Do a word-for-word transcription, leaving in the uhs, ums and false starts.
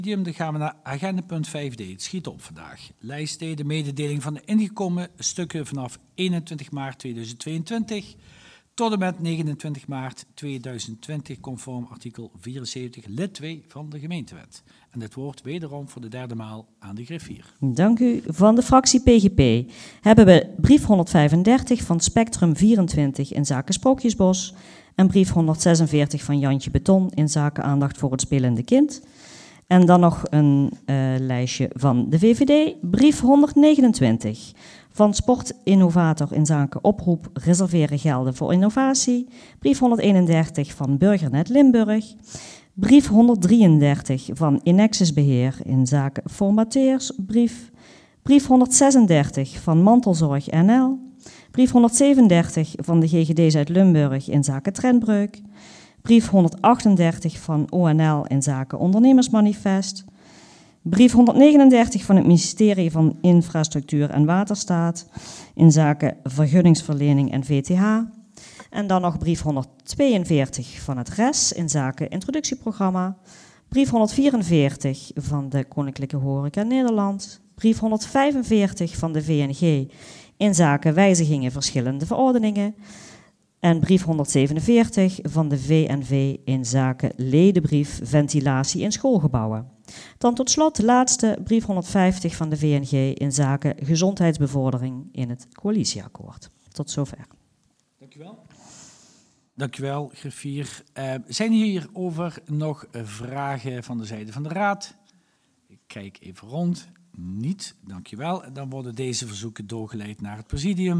Dan gaan we naar agenda punt vijf d. Het schiet op vandaag. Lijstleden, mededeling van de ingekomen stukken vanaf eenentwintig maart tweeduizend tweeëntwintig tot en met negenentwintig maart tweeduizend twintig, conform artikel vierenzeventig lid twee van de gemeentewet. En dit woord wederom voor de derde maal aan de griffier. Dank u. Van de fractie P G P hebben we brief honderdvijfendertig van Spectrum vierentwintig in zaken Sprookjesbos en brief honderdzesenveertig van Jantje Beton in zaken aandacht voor het spelende kind. En dan nog een uh, lijstje van de V V D, brief honderdnegenentwintig van Sportinnovator in zaken oproep reserveren gelden voor innovatie, brief honderdeenendertig van Burgernet Limburg, brief honderddrieëndertig van Inexus Beheer in zaken formateurs, brief, brief honderdzesendertig van Mantelzorg N L, brief honderdzevenendertig van de G G D Zuid-Limburg in zaken trendbreuk, brief honderdachtendertig van O N L in zaken ondernemersmanifest, brief honderdnegenendertig van het ministerie van Infrastructuur en Waterstaat in zaken vergunningsverlening en V T H. En dan nog brief honderdtweeënveertig van het R E S in zaken introductieprogramma, brief honderdvierenveertig van de Koninklijke Horeca Nederland, brief honderdvijfenveertig van de V N G in zaken wijzigingen verschillende verordeningen en brief honderdzevenenveertig van de V N V in zaken ledenbrief ventilatie in schoolgebouwen. Dan tot slot de laatste brief honderdvijftig van de V N G in zaken gezondheidsbevordering in het coalitieakkoord. Tot zover. Dank u wel. Dank u wel, griffier. Uh, zijn hierover nog vragen van de zijde van de Raad? Ik kijk even rond. Niet, dank u wel. Dan worden deze verzoeken doorgeleid naar het presidium.